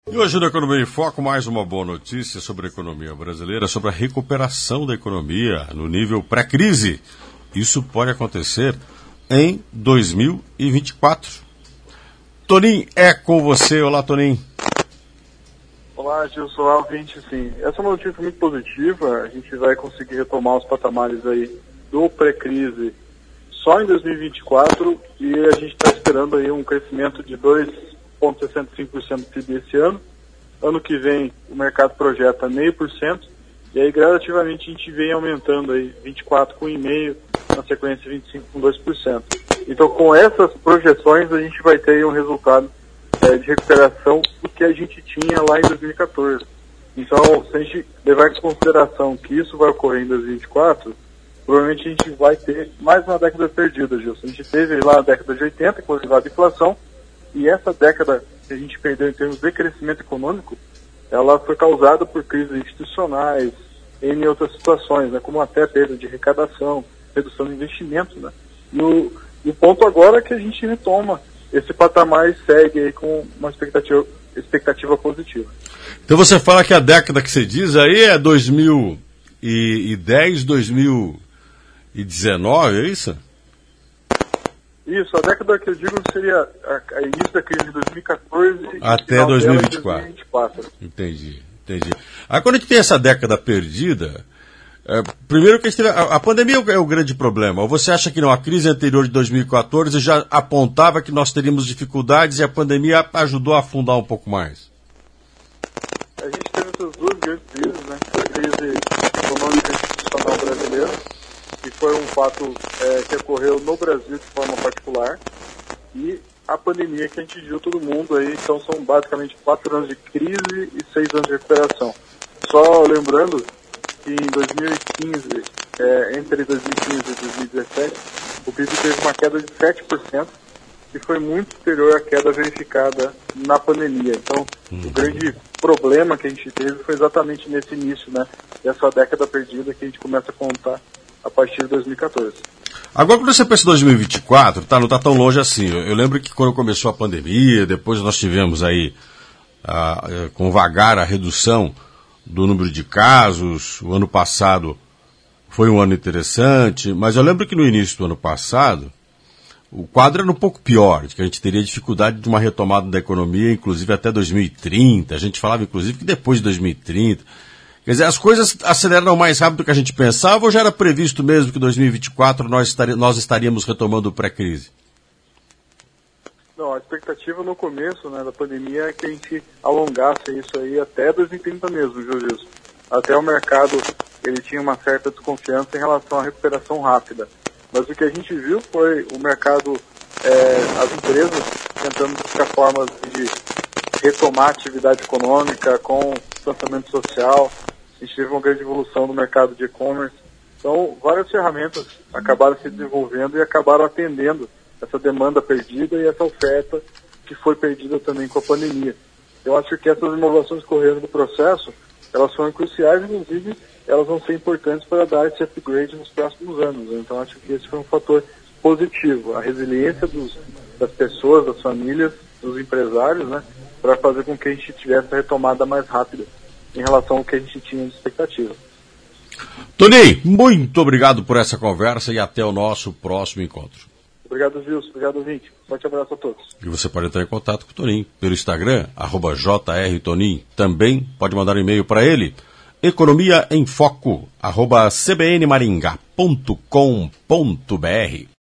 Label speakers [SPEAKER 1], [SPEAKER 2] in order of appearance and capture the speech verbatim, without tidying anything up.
[SPEAKER 1] E hoje no Economia em Foco, mais uma boa notícia sobre a economia brasileira, sobre a recuperação da economia no nível pré-crise. Isso pode acontecer em dois mil e vinte e quatro. Toninho, é com você. Olá, Toninho.
[SPEAKER 2] Olá, Gilson, olá, ouvinte. Sim, essa é uma notícia muito positiva. A gente vai conseguir retomar os patamares aí do pré-crise só em dois mil e vinte e quatro e a gente está esperando aí um crescimento de dois vírgula sessenta e cinco por cento do P I B esse ano. Ano que vem o mercado projeta zero vírgula cinco por cento e aí gradativamente a gente vem aumentando aí vinte e quatro com um vírgula cinco por cento, na sequência vinte e cinco com dois por cento. Então com essas projeções a gente vai ter aí um resultado é, de recuperação do que a gente tinha lá em dois mil e quatorze. Então se a gente levar em consideração que isso vai ocorrer em dois mil e vinte e quatro, provavelmente a gente vai ter mais uma década perdida, Gilson. A gente teve lá a década de oitenta, com a elevada inflação, e essa década que a gente perdeu em termos de crescimento econômico, ela foi causada por crises institucionais, em outras situações, né, como até perda de arrecadação, redução de investimento, né. E o, e o ponto agora é que a gente retoma esse patamar e segue aí com uma expectativa, expectativa positiva.
[SPEAKER 1] Então você fala que a década que você diz aí é dois mil e dez, dois mil e dezenove, é isso?
[SPEAKER 2] Isso, a década que eu digo seria a, a início da crise de dois mil e quatorze
[SPEAKER 1] até dois mil e vinte e quatro.
[SPEAKER 2] dois mil e vinte e quatro.
[SPEAKER 1] Entendi, entendi. Aí quando a gente tem essa década perdida, é, primeiro que a, gente teve, a, a pandemia é o grande problema. Ou você acha que não, a crise anterior de dois mil e quatorze já apontava que nós teríamos dificuldades e a pandemia ajudou a afundar um pouco mais?
[SPEAKER 2] A gente teve essas duas grandes crises, né? A crise econômica e institucional brasileira, que foi um fato é, que ocorreu no Brasil de forma particular, e a pandemia que a gente viu todo mundo aí. Então são basicamente quatro anos de crise e seis anos de recuperação. Só lembrando que em dois mil e quinze, é, entre dois mil e quinze e dois mil e dezessete, o P I B teve uma queda de sete por cento, que foi muito superior à queda verificada na pandemia. Então, uhum. o grande problema que a gente teve foi exatamente nesse início, né, dessa década perdida que a gente começa a contar a partir de dois mil e quatorze.
[SPEAKER 1] Agora, quando você pensa em dois mil e vinte e quatro, tá, não está tão longe assim. Eu, eu lembro que quando começou a pandemia, depois nós tivemos aí, a, a, com vagar, a redução do número de casos. O ano passado foi um ano interessante, mas eu lembro que no início do ano passado, o quadro era um pouco pior, de que a gente teria dificuldade de uma retomada da economia, inclusive até dois mil e trinta. A gente falava, inclusive, que depois de dois mil e trinta... Quer dizer, as coisas aceleraram mais rápido do que a gente pensava, ou já era previsto mesmo que em dois mil e vinte e quatro nós, estar, nós estaríamos retomando o pré-crise?
[SPEAKER 2] Não, a expectativa no começo, né, da pandemia é que a gente alongasse isso aí até dois mil e trinta mesmo, viu, Gilson? Até o mercado, ele tinha uma certa desconfiança em relação à recuperação rápida. Mas o que a gente viu foi o mercado, é, as empresas tentando buscar formas de retomar a atividade econômica com distanciamento social. A gente teve uma grande evolução no mercado de e-commerce. Então, várias ferramentas acabaram se desenvolvendo e acabaram atendendo essa demanda perdida e essa oferta que foi perdida também com a pandemia. Eu acho que essas inovações correndo do processo, elas foram cruciais, inclusive elas vão ser importantes para dar esse upgrade nos próximos anos. Então, acho que esse foi um fator positivo. A resiliência dos, das pessoas, das famílias, dos empresários, né, para fazer com que a gente tivesse a retomada mais rápida em relação ao que a gente tinha de expectativa.
[SPEAKER 1] Toninho, muito obrigado por essa conversa e até o nosso próximo encontro.
[SPEAKER 2] Obrigado, Wilson. Obrigado, ouvinte. Forte abraço a todos.
[SPEAKER 1] E você pode entrar em contato com o Toninho pelo Instagram, arroba jrtoninho. Também pode mandar um e-mail para ele, economia em foco, arroba cbnmaringá ponto com ponto br.